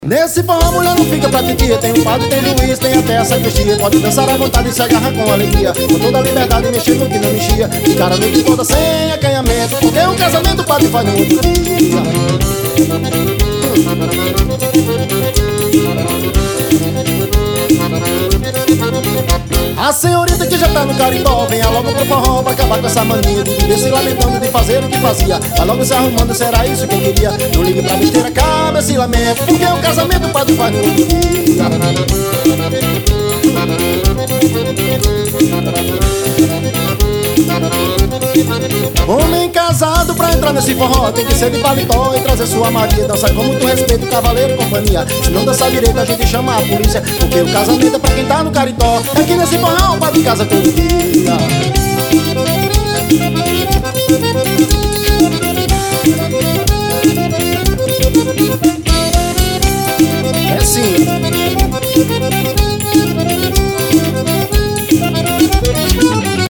Nesse forró a mulher não fica pra titia. Tem um padre, tem juiz, tem até a sacristia. Pode dançar à vontade e se agarrar com alegria, com toda a liberdade e mexer no que não mexia. Ficar a noite toda sem acanhamento, porque um casamento o padre faz no outro dia. A senhorita que já tá no caritó, venha logo pro forró pra acabar com essa mania de viver se lamentando de fazer o que fazia. Vai logo se arrumando, será isso que eu queria. Não ligue pra besteira, cabe esse lamento, porque o casamento o padre faz no outro dia. Homem casado pra entrar nesse forró tem que ser de paletó e trazer sua Maria. Dançar com muito respeito, cavaleiro e companhia. Se não dançar direito a gente chama a polícia, porque o casamento é pra quem tá no caritó. Aqui nesse forró o padre casa todo dia. É sim.